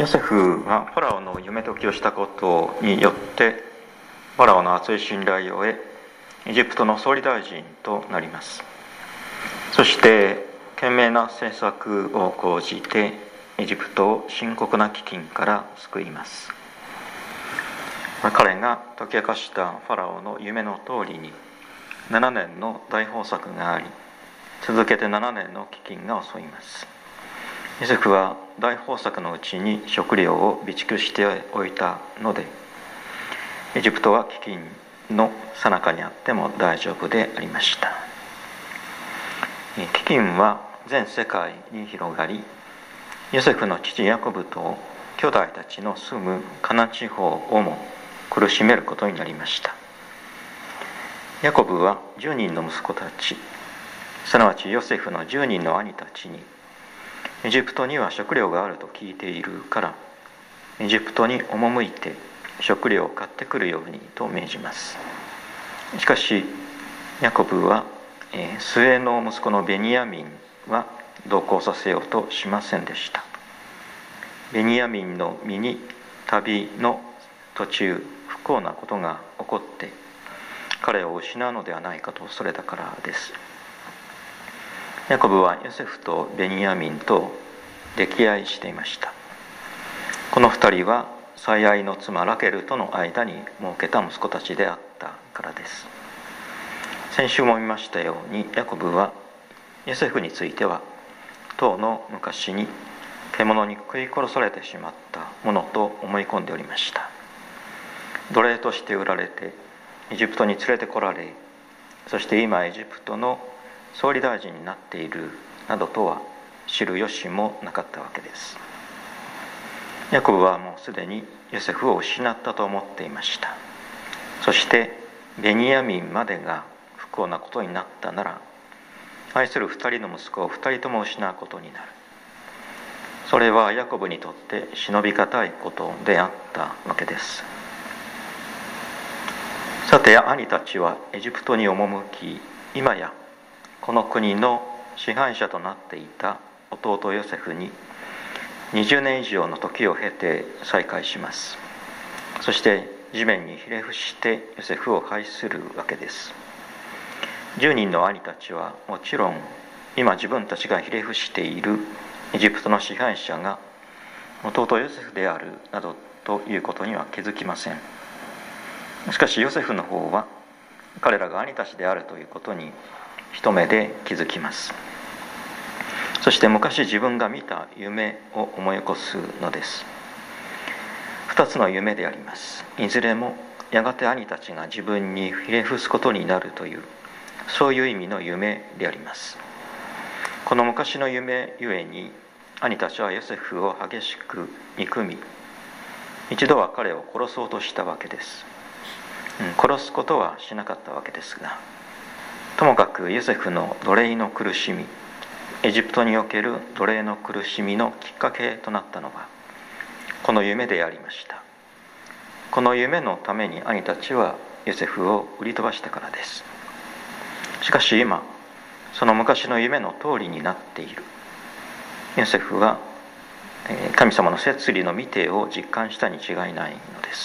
ヨセフはファラオの夢解きをしたことによってファラオの厚い信頼を得、エジプトの総理大臣となります。そして懸命な政策を講じてエジプトを深刻な飢饉から救います。彼が解き明かしたファラオの夢の通りに7年の大豊作があり、続けて7年の飢饉が襲います。ヨセフは大豊作のうちに食料を備蓄しておいたので、エジプトは飢饉の最中にあっても大丈夫でありました。飢饉は全世界に広がり、ヨセフの父ヤコブと兄弟たちの住むカナン地方をも苦しめることになりました。ヤコブは10人の息子たち、すなわちヨセフの10人の兄たちに、エジプトには食料があると聞いているから、エジプトに赴いて食料を買ってくるようにと命じます。しかしヤコブは、末の息子のベニヤミンは同行させようとしませんでした。ベニヤミンの身に旅の途中不幸なことが起こって彼を失うのではないかと恐れたからです。ヤコブはヨセフとベニヤミンと溺愛していました。この2人は最愛の妻ラケルとの間に設けた息子たちであったからです。先週も見ましたように、ヤコブはヨセフについては当の昔に獣に食い殺されてしまったものと思い込んでおりました。奴隷として売られてエジプトに連れてこられ、そして今エジプトの総理大臣になっているなどとは知る由もなかったわけです。ヤコブはもうすでにヨセフを失ったと思っていました。そしてベニヤミンまでが不幸なことになったなら、愛する2人の息子を2人とも失うことになる。それはヤコブにとって忍びがたいことであったわけです。さて兄たちはエジプトに赴き、今やこの国の支配者となっていた弟ヨセフに20年以上の時を経て再会します。そして地面にひれ伏してヨセフを拝するわけです。10人の兄たちはもちろん今自分たちがひれ伏しているエジプトの支配者が弟ヨセフであるなどということには気づきません。しかしヨセフの方は彼らが兄たちであるということに一目で気づきます。そして昔自分が見た夢を思い起こすのです。2つの夢であります。いずれもやがて兄たちが自分にひれ伏すことになるという、そういう意味の夢であります。この昔の夢ゆえに兄たちはヨセフを激しく憎み、一度は彼を殺そうとしたわけです。殺すことはしなかったわけですが、ともかくヨセフの奴隷の苦しみ、エジプトにおける奴隷の苦しみのきっかけとなったのはこの夢でありました。この夢のために兄たちはヨセフを売り飛ばしたからです。しかし今その昔の夢の通りになっている。ヨセフは神様の摂理の御手を実感したに違いないのです。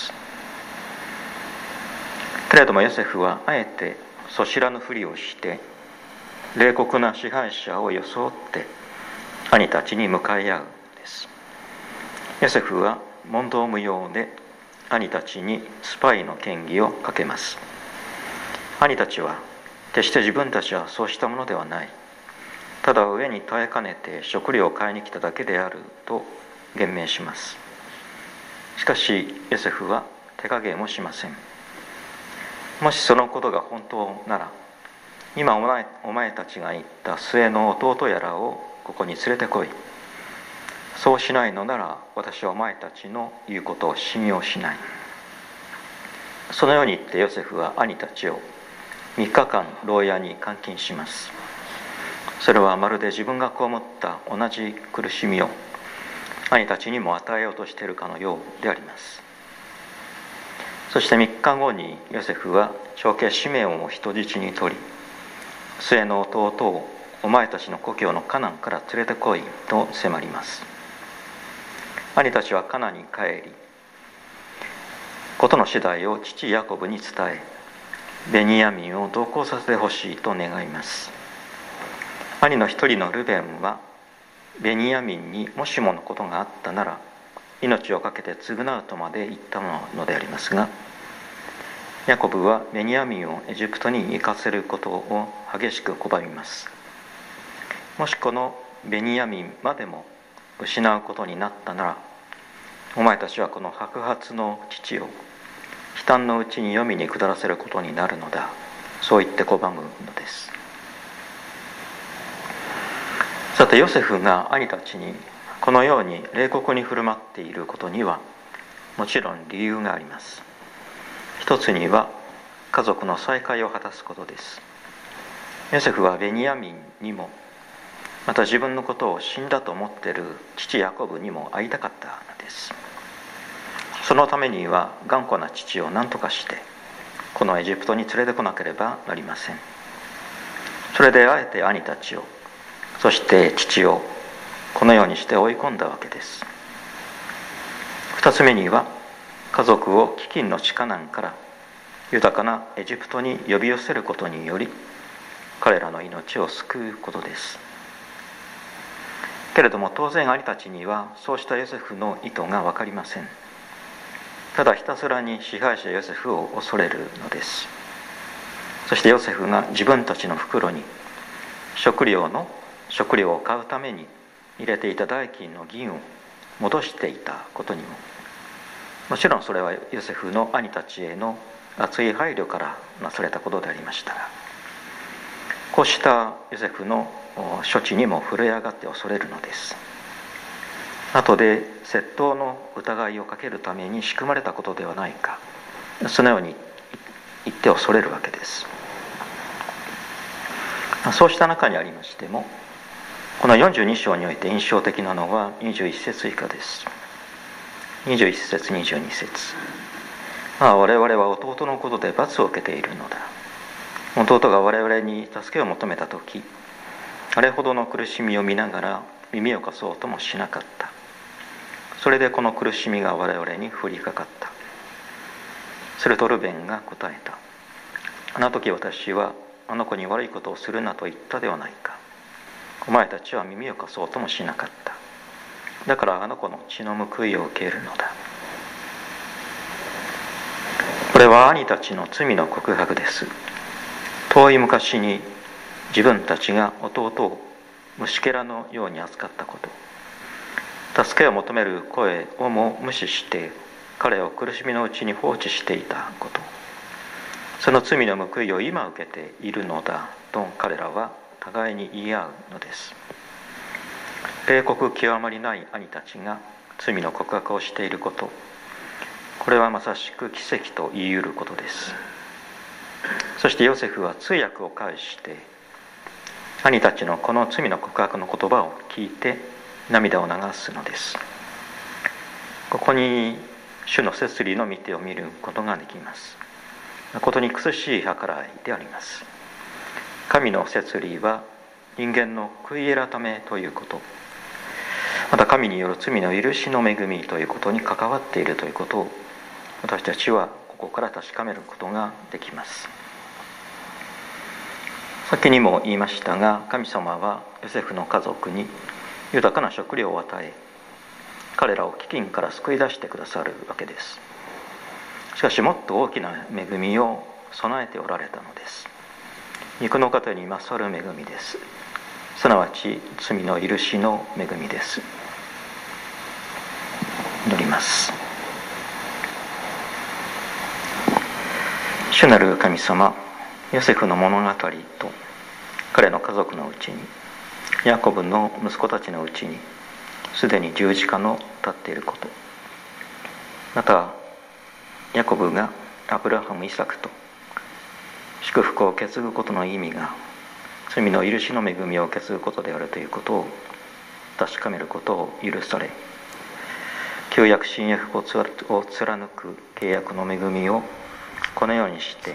けれどもヨセフはあえてそ知らぬふりをして冷酷な支配者を装って兄たちに向かい合うのです。ヨセフは問答無用で兄たちにスパイの嫌疑をかけます。兄たちは決して自分たちはそうしたものではない、ただ上に耐えかねて食料を買いに来ただけであると言明します。しかしヨセフは手加減もしません。もしそのことが本当なら、今お前たちが言った末の弟やらをここに連れてこい。そうしないのなら私はお前たちの言うことを信用しない。そのように言ってヨセフは兄たちを3日間牢屋に監禁します。それはまるで自分が被った同じ苦しみを兄たちにも与えようとしているかのようであります。そして3日後にヨセフは長兄シメオンを人質に取り、末の弟をお前たちの故郷のカナンから連れてこいと迫ります。 兄たちはカナに帰り、事の次第を父ヤコブに伝え、ベニヤミンを同行させてほしいと願います。兄の一人のルベンはベニヤミンにもしものことがあったなら命を懸けて償うとまで言ったのでありますが、ヤコブはベニヤミンをエジプトに行かせることを激しく拒みます。もしこのベニヤミンまでも失うことになったなら、お前たちはこの白髪の父を悲嘆のうちに黄泉に下らせることになるのだ、そう言って拒むのです。さて、ヨセフが兄たちにこのように冷酷に振る舞っていることにはもちろん理由があります。一つには家族の再会を果たすことです。ヨセフはベニヤミンにも、また自分のことを死んだと思っている父ヤコブにも会いたかったのです。そのためには頑固な父を何とかしてこのエジプトに連れてこなければなりません。それであえて兄たちを、そして父をこのようにして追い込んだわけです。二つ目には家族を飢饉の地下難から豊かなエジプトに呼び寄せることにより彼らの命を救うことです。けれども当然兄たちにはそうしたヨセフの意図が分かりません。ただひたすらに支配者ヨセフを恐れるのです。そしてヨセフが自分たちの袋に食料を買うために入れていた代金の銀を戻していたことにも、もちろんそれはヨセフの兄たちへの熱い配慮からなされたことでありましたが、こうしたヨセフの処置にも震え上がって恐れるのです。後で窃盗の疑いをかけるために仕組まれたことではないか、そのように言って恐れるわけです。そうした中にありましても、この42章において印象的なのは21節以下です。21節22節、我々は弟のことで罰を受けているのだ。弟が我々に助けを求めたとき、あれほどの苦しみを見ながら耳を貸そうともしなかった。それでこの苦しみが我々に降りかかった。するとルベンが答えた。あの時私はあの子に悪いことをするなと言ったではないか。お前たちは耳を貸そうともしなかった。だからあの子の血の報いを受けるのだ。これは兄たちの罪の告白です。遠い昔に自分たちが弟を虫けらのように扱ったこと、助けを求める声をも無視して彼を苦しみのうちに放置していたこと、その罪の報いを今受けているのだと彼らは互いに言い合うのです。冷酷極まりない兄たちが罪の告白をしていること、これはまさしく奇跡と言い得ることです。そしてヨセフは通訳を介して兄たちのこの罪の告白の言葉を聞いて涙を流すのです。ここに主の摂理の御手を見ることができます。誠に苦しい計らいであります。神の摂理は人間の悔い改めということ、また神による罪の許しの恵みということに関わっているということを私たちはここから確かめることができます。先にも言いましたが、神様はヨセフの家族に豊かな食料を与え、彼らを飢饉から救い出してくださるわけです。しかしもっと大きな恵みを備えておられたのです。肉の糧に勝る恵みです。すなわち罪の許しの恵みです。祈ります。主なる神様、ヨセフの物語と彼の家族のうちに、ヤコブの息子たちのうちにすでに十字架の立っていること、またヤコブがアブラハム、イサクと祝福を受け継ぐことの意味が罪の許しの恵みを受け継ぐことであるということを確かめることを許され、旧約新約を貫く契約の恵みをこのようにして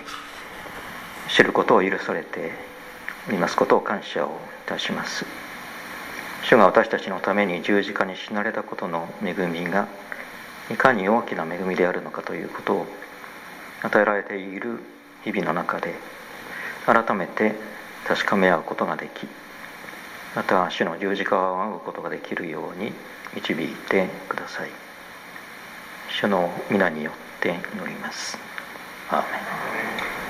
知ることを許されておりますことを感謝をいたします。主主が私たちのために十字架に死なれたことの恵みがいかに大きな恵みであるのかということを与えられている日々の中で改めて確かめ合うことができ、また主の十字架を仰ぐことができるように導いてください。主の皆によって祈ります。アーメン。